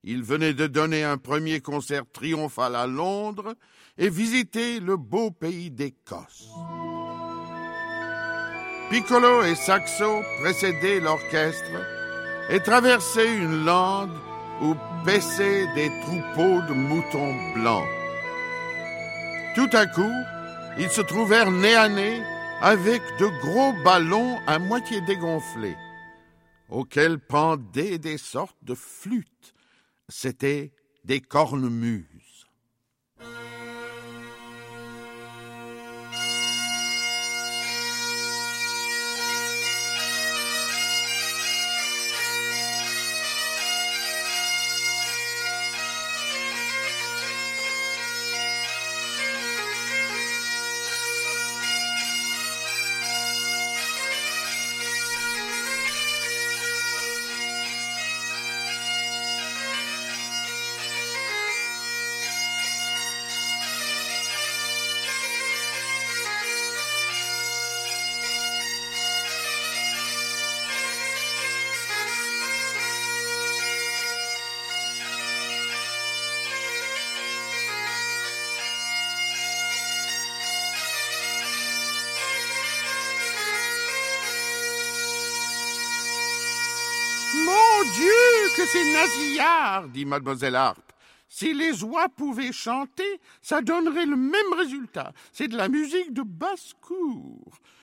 Il venait de donner un premier concert triomphal à Londres et visiter le beau pays d'Écosse. Piccolo et Saxo précédaient l'orchestre et traversaient une lande où paissaient des troupeaux de moutons blancs. Tout à coup, ils se trouvèrent nez à nez avec de gros ballons à moitié dégonflés, auxquels pendaient des sortes de flûtes. C'étaient des cornemuses. Mon Dieu, que c'est nasillard, dit mademoiselle Harpe. Si les oies pouvaient chanter, ça donnerait le même résultat. C'est de la musique de basse-cour.